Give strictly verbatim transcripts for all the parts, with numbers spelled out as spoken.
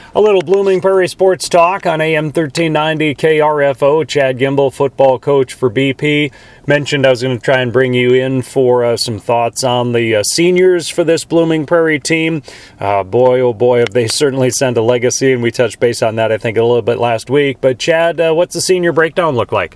A little Blooming Prairie sports talk on A M thirteen ninety K R F O. Chad Gimbel, football coach for B P. Mentioned I was going to try and bring you in for uh, some thoughts on the uh, seniors for this Blooming Prairie team. Uh, boy, oh boy, have they certainly sent a legacy, and we touched base on that, I think, a little bit last week. But Chad, uh, what's the senior breakdown look like?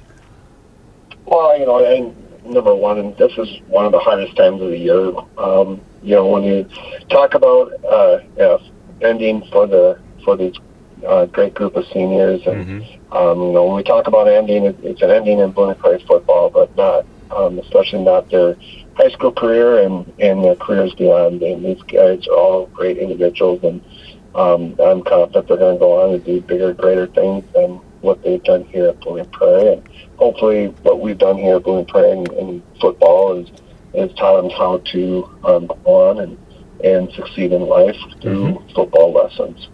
Well, you know, and number one, this is one of the hardest times of the year. Um, you know, when you talk about uh, yeah, ending for the for these uh, great group of seniors, and mm-hmm. um, you know, when we talk about ending, it, it's an ending in Blooming Prairie football, but not, um, especially not their high school career and, and their careers beyond. And these guys are all great individuals, and um, I'm confident they're going to go on to do bigger, greater things than what they've done here at Blooming Prairie. And hopefully, what we've done here at Blooming Prairie in, in football is is taught them how to um, go on and, and succeed in life through mm-hmm. football lessons.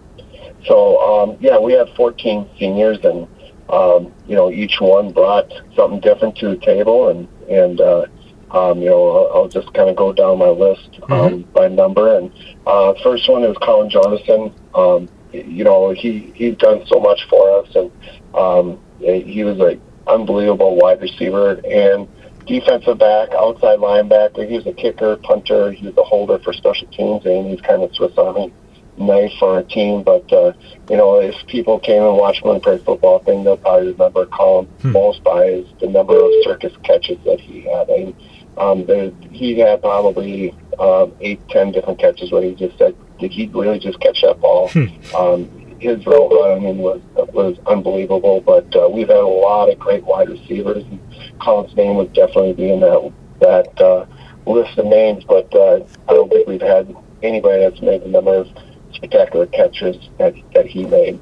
So, um, yeah, we had fourteen seniors, and, um, you know, each one brought something different to the table. And, and uh, um, you know, I'll, I'll just kind of go down my list um, mm-hmm. by number. And uh, first one is Colin Jonathan. Um, you know, he, he's done so much for us. And um, he was an unbelievable wide receiver and defensive back, outside linebacker. He was a kicker, punter. He was a holder for special teams, and he's kind of Swiss Army knife for our team. But, uh, you know, if people came and watched Blooming Prairie football thing, they'll probably remember Colin hmm. most by is the number of circus catches that he had. And, um, there, he had probably um, eight, ten different catches where he just said, did he really just catch that ball? Hmm. Um, his route running was was unbelievable, but uh, we've had a lot of great wide receivers. And Colin's name would definitely be in that that uh, list of names, but uh, I don't think we've had anybody that's made the number of spectacular catches that, that he made.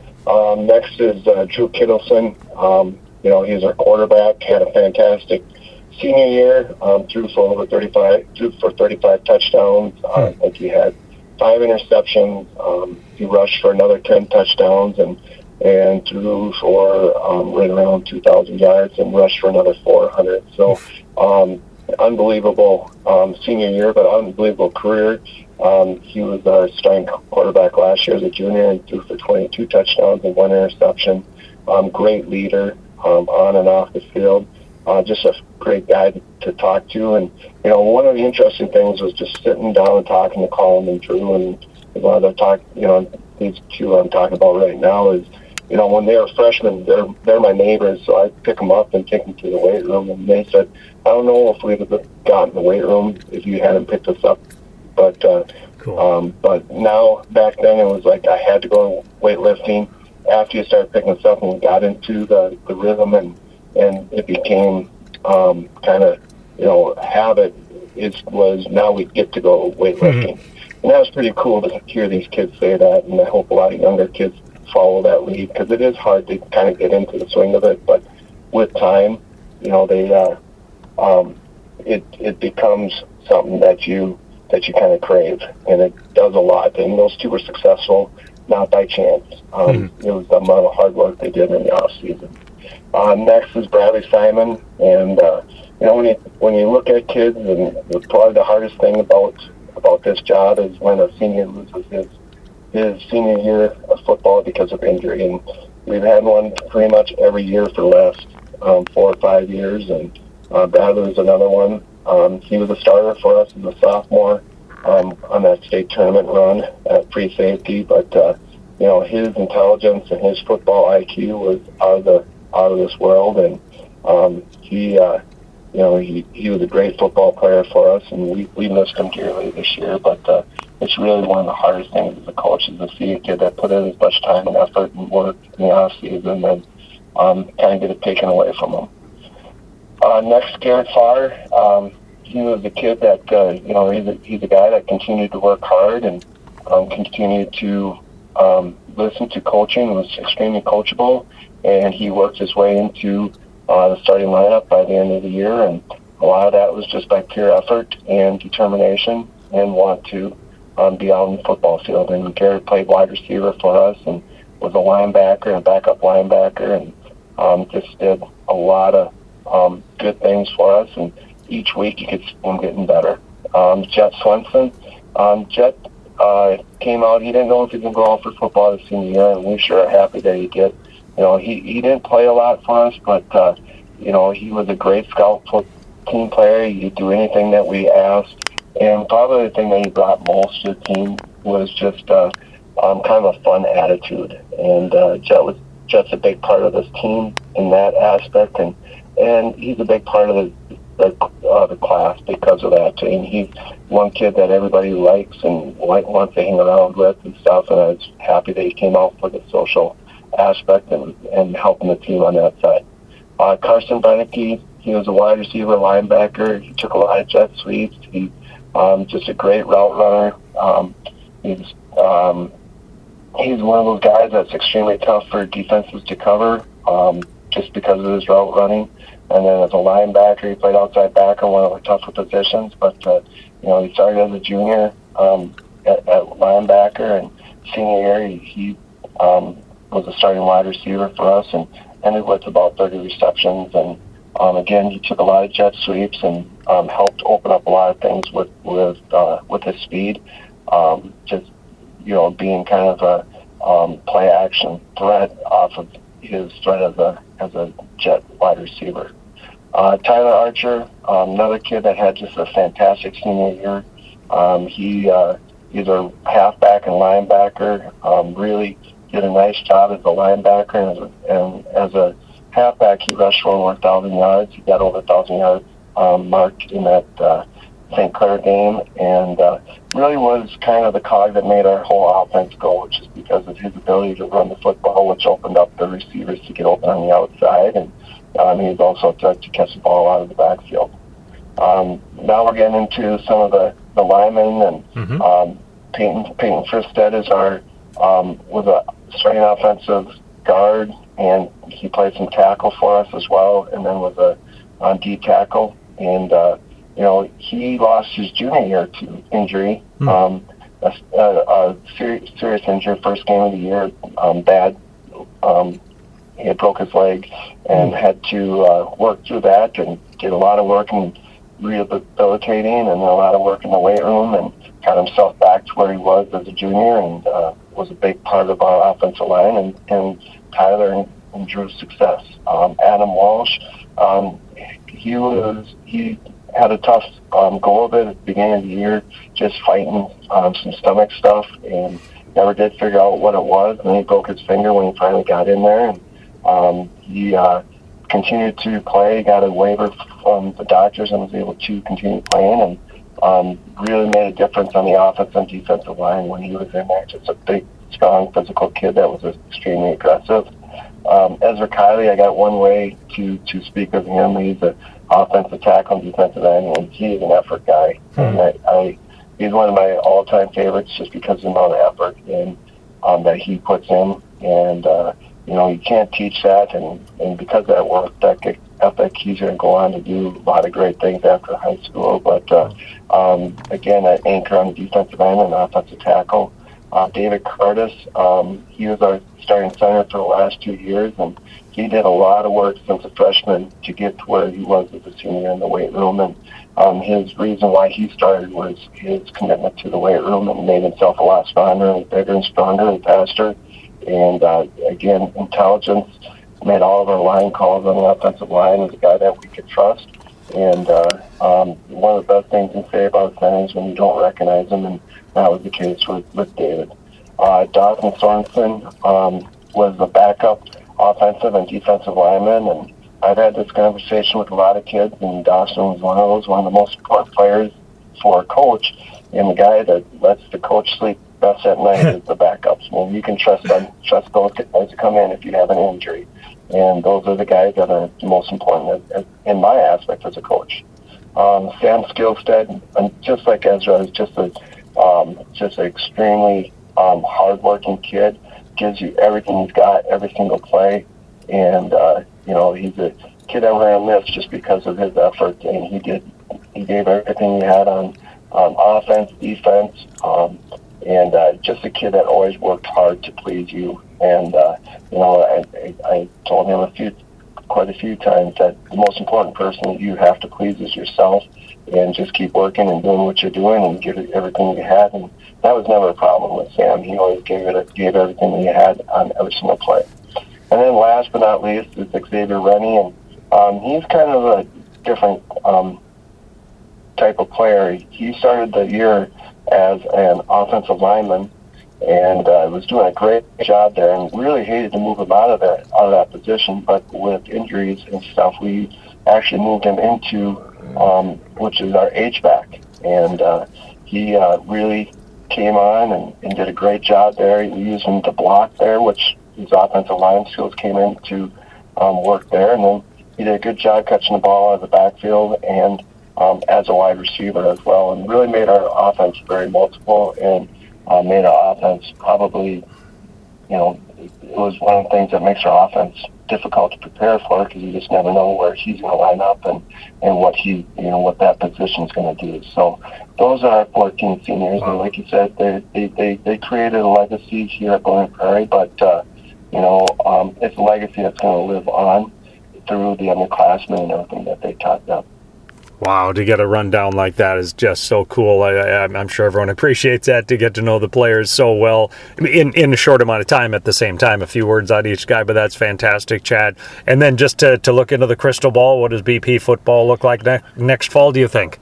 Um, next is uh, Drew Kittleson. Um, you know, he's our quarterback, had a fantastic senior year, um, threw for over thirty-five, threw for thirty-five touchdowns. Uh, I think he had five interceptions. Um, he rushed for another ten touchdowns and and threw for um, right around two thousand yards and rushed for another four hundred. So, um, unbelievable um, senior year, but unbelievable career. Um, he was our starting quarterback last year as a junior and threw for twenty-two touchdowns and one interception. Um, great leader um, on and off the field. Uh, just a great guy to, to talk to. And, you know, one of the interesting things was just sitting down and talking to Colin and Drew. And one of the talk, you know, these two I'm talking about right now is, you know, when they were freshmen, they're they're my neighbors, so I pick them up and take them to the weight room. And they said, I don't know if we would have gotten in the weight room if you hadn't picked us up. But uh, cool. um, but now, back then, it was like I had to go weightlifting. After you started picking us up and we got into the, the rhythm and, and it became um, kind of, you know, habit, it was now we get to go weightlifting. Mm-hmm. And that was pretty cool to hear these kids say that, and I hope a lot of younger kids follow that lead, because it is hard to kind of get into the swing of it, but with time, you know, they uh, um, it it becomes something that you that you kind of crave, and it does a lot. And those two were successful, not by chance. Um, mm-hmm. It was the amount of hard work they did in the off season. Uh, next is Bradley Simon, and uh, you know, when you when you look at kids, and probably the hardest thing about about this job is when a senior loses his his senior year of football because of injury, and we've had one pretty much every year for the last um, four or five years, and uh, Bradley was another one. Um, he was a starter for us as a sophomore um, on that state tournament run at free safety, but uh, you know, his intelligence and his football I Q was out of the out of this world, and um, he uh, you know he, he was a great football player for us, and we, we missed him dearly this year, but uh, it's really one of the hardest things as a coach is to see a kid that put in as much time and effort and work in the off season and um, kind of get it taken away from him. Uh, next, Garrett Farr. Um, he was a kid that, uh, you know, he's a, he's a guy that continued to work hard and um, continued to um, listen to coaching, was extremely coachable, and he worked his way into uh, the starting lineup by the end of the year, and a lot of that was just by pure effort and determination and want to um, be out on the football field. And Garrett played wide receiver for us and was a linebacker and backup linebacker, and um, just did a lot of um, good things for us, and each week you could see him getting better. Um, Jet Swenson. Um, Jet uh, came out. He didn't know if he could go out for football this senior year, and we sure are happy that he did. You know, he, he didn't play a lot for us, but, uh, you know, he was a great scout team player. He'd do anything that we asked. And probably the thing that he brought most to the team was just uh, um, kind of a fun attitude. And uh, Jet was Jet's a big part of this team in that aspect, and and he's a big part of the the, uh, the class because of that. And he's one kid that everybody likes and like, wants to hang around with and stuff. And I was happy that he came out for the social aspect and, and helping the team on that side. Uh, Carson Beneke, he was a wide receiver, linebacker. He took a lot of jet sweeps. He um, just a great route runner. Um, he's um, he's one of those guys that's extremely tough for defenses to cover um, just because of his route running. And then as a linebacker, he played outside backer, one of the tougher positions. But uh, you know, he started as a junior um, at, at linebacker, and senior year he, he um, was a starting wide receiver for us, and ended with about thirty receptions. And um, again, he took a lot of jet sweeps and um, helped open up a lot of things with with uh, with his speed. Um, just you know, being kind of a um, play action threat off of his threat as a as a jet wide receiver. Uh, Tyler Archer, um, another kid that had just a fantastic senior year. Um, he uh, he's a halfback and linebacker. Um, really did a nice job as a linebacker, and as a, and as a halfback, he rushed for over a thousand yards. He got over a thousand yards um, mark in that uh, Saint Clair game, and uh, really was kind of the cog that made our whole offense go, just because of his ability to run the football, which opened up the receivers to get open on the outside, and um, he was also to, to catch the ball out of the backfield. Um, now we're getting into some of the, the linemen, and mm-hmm. um, Peyton, Peyton Fristed is our um, was a starting offensive guard, and he played some tackle for us as well, and then was a on D tackle, and uh, you know, he lost his junior year to injury, mm. um, a, a, a serious, serious injury, first game of the year, um, bad. Um, he had broke his leg and mm. had to uh, work through that, and did a lot of work in rehabilitating and a lot of work in the weight room, and got himself back to where he was as a junior, and uh, was a big part of our offensive line, and, and Tyler and, and Drew's success. Um, Adam Walsh, um, he was he. had a tough um, go of it at the beginning of the year, just fighting um, some stomach stuff, and never did figure out what it was. And then he broke his finger when he finally got in there, and um, he uh, continued to play, got a waiver from the doctors, and was able to continue playing, and um, really made a difference on the offensive and defensive line when he was in there. Just a big, strong, physical kid that was extremely aggressive. Um, Ezra Kiley, I got one way to, to speak of him. He's an offensive tackle and defensive end, and he's an effort guy. Hmm. And I, I, he's one of my all-time favorites just because of the amount of effort and um, that he puts in. And, uh, you know, you can't teach that. And, and because of that work ethic, he's going to go on to do a lot of great things after high school. But, uh, um, again, an anchor on the defensive end and offensive tackle. Uh, David Curtis, um, he was our starting center for the last two years, and he did a lot of work since a freshman to get to where he was as a senior in the weight room. And um, his reason why he started was his commitment to the weight room, and made himself a lot stronger and bigger and stronger and faster. And, uh, again, intelligence, made all of our line calls on the offensive line, as a guy that we could trust. And uh, um, one of the best things you can say about center is when you don't recognize them, and that was the case with, with David. Uh, Dawson Sorensen um, was a backup offensive and defensive lineman, and I've had this conversation with a lot of kids, and Dawson was one of those, one of the most important players for a coach, and the guy that lets the coach sleep best at night is the backups. Well, you can trust them, trust those guys to come in if you have an injury, and those are the guys that are most important in my aspect as a coach. Um, Sam Skillstead, and just like Ezra, is just a um, just an extremely um, hard-working kid. Gives you everything he's got, every single play, and uh, you know, he's a kid that we're gonna miss just because of his effort, and he did he gave everything he had on um, offense, defense, um, and uh, just a kid that always worked hard to please you. And uh, you know, I, I, I told him a few quite a few times that the most important person that you have to please is yourself, and just keep working and doing what you're doing and give it everything you had. And that was never a problem with Sam. He always gave it gave everything that he had on every single play. And then last but not least is Xavier Rennie, and um, he's kind of a different um, type of player. He started the year as an offensive lineman, and uh, was doing a great job there, and really hated to move him out of that out of that position. But with injuries and stuff, we actually moved him into, um, which is our H-back, and uh, he uh, really came on and, and did a great job there. We used him to block there, which his offensive line skills came in to um, work there, and then he did a good job catching the ball out of the backfield and um, as a wide receiver as well, and really made our offense very multiple, and uh, made our offense probably, you know, it was one of the things that makes our offense difficult to prepare for, because you just never know where he's going to line up and, and what he, you know, what that position is going to do. So those are our fourteen seniors, and like you said, they they, they, they created a legacy here at Blooming Prairie, but uh, you know, um, it's a legacy that's going to live on through the underclassmen and everything that they taught them. Wow, to get a rundown like that is just so cool. I, I, I'm sure everyone appreciates that, to get to know the players so well in, in a short amount of time. At the same time, a few words on each guy, but that's fantastic, Chad. And then just to, to look into the crystal ball, what does B P football look like ne- next fall, do you think?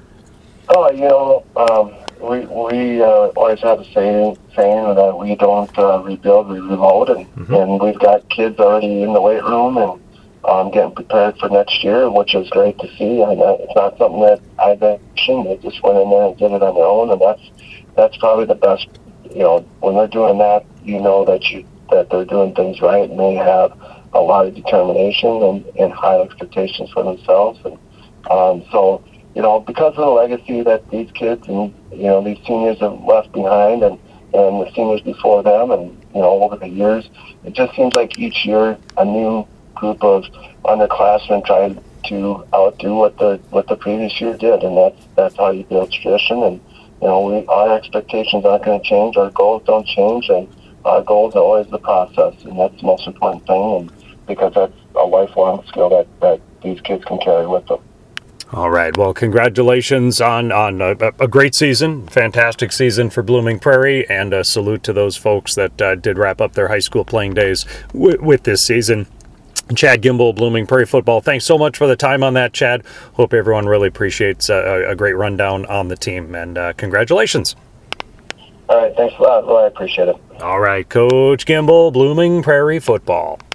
Oh, you know, um, we we uh, always have a saying, saying that we don't uh, rebuild, we reload, and, mm-hmm. and we've got kids already in the weight room and Um, getting prepared for next year, which is great to see. And uh, it's not something that I've mentioned. They just went in there and did it on their own, and that's that's probably the best. You know, when they're doing that, you know that you that they're doing things right, and they have a lot of determination and, and high expectations for themselves. And um, so, you know, because of the legacy that these kids and you know these seniors have left behind, and and the seniors before them, and you know over the years, it just seems like each year a new group of underclassmen trying to outdo what the what the previous year did, and that's that's how you build tradition. And you know, we our expectations aren't going to change, our goals don't change, and our goals are always the process, and that's the most important thing. And because that's a lifelong skill that, that these kids can carry with them. All right. Well, congratulations on on a, a great season, fantastic season for Blooming Prairie, and a salute to those folks that uh, did wrap up their high school playing days w- with this season. Chad Gimble, Blooming Prairie Football. Thanks so much for the time on that, Chad. Hope everyone really appreciates a, a great rundown on the team, and uh, congratulations. All right, thanks a lot. Well, I appreciate it. All right, Coach Gimble, Blooming Prairie Football.